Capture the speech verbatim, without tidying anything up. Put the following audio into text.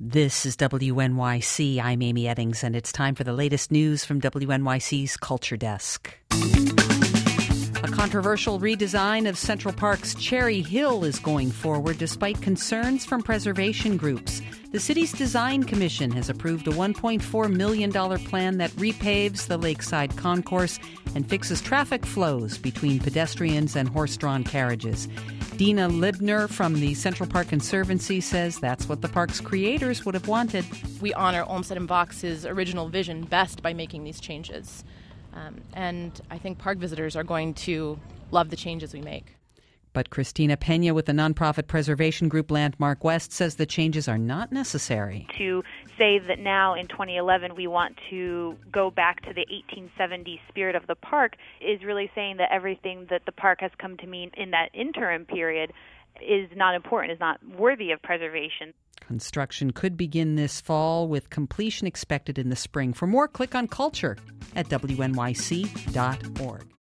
This is W N Y C. I'm Amy Eddings, and it's time for the latest news from W N Y C's Culture Desk. A controversial redesign of Central Park's Cherry Hill is going forward despite concerns from preservation groups. The city's design commission has approved a one point four million dollars plan that repaves the lakeside concourse and fixes traffic flows between pedestrians and horse-drawn carriages. Dina Libner from the Central Park Conservancy says that's what the park's creators would have wanted. We honor Olmsted and Box's original vision best by making these changes. Um, and I think park visitors are going to love the changes we make. But Christina Pena with the nonprofit preservation group Landmark West says the changes are not necessary. To say that now in twenty eleven we want to go back to the eighteen seventies spirit of the park is really saying that everything that the park has come to mean in that interim period is not important, is not worthy of preservation. Construction could begin this fall with completion expected in the spring. For more, click on Culture at W N Y C dot org.